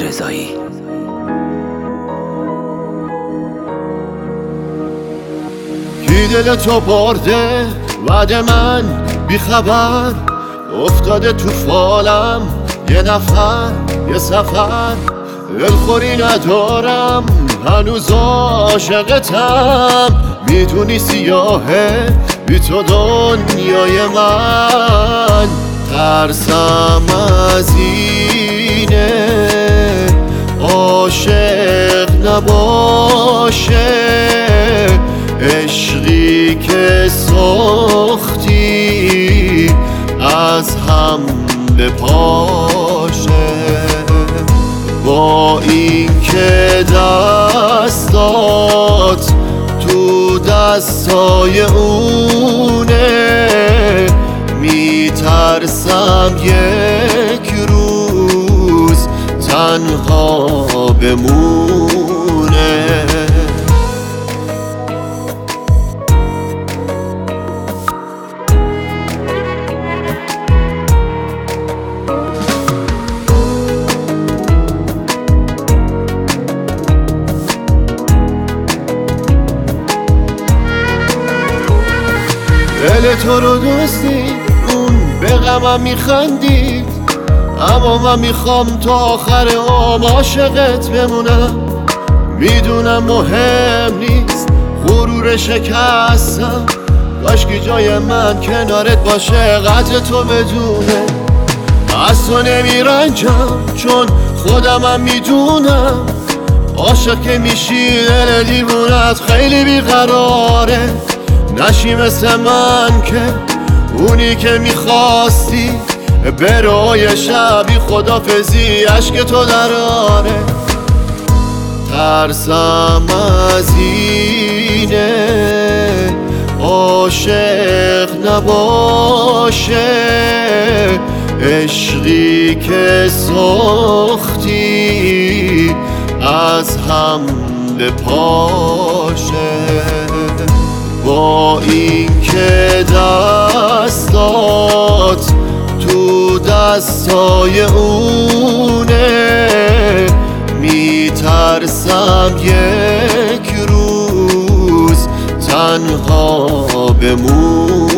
رضایی. کی دل تو برده بعد من بیخبر، افتاده تو فالم یه نفر یه سفر، دلخوری ندارم هنوز عاشقتم، میدونی سیاهه بی تو دنیای من، ترسم از اینه عاشق نباشه، عشقی که ساختی از هم بپاشه، با این که دستات تو دستای اونه، میترسم یک روز تنها بمونه. دل تو رو دوستی اون به غمم میخندید، اما من میخوام تا آخر عمر عاشقت بمونم، میدونم مهم نیست غرور شکستم، کاشکی جای من کنارت باشه قدر تو بدونه، از تو نمیرنجم چون خودمم میدونم، عاشق که میشی دل دیوونت خیلی بیقراره، نشی مثل من که اونی که میخواستی برای شبی خدافزی عشق تو دراره، ترسم از اینه عاشق نباشه، عشقی که ساختی از هم بپاشه، با این که دستات تو دستای اونه، میترسم یک روز تنها بمون.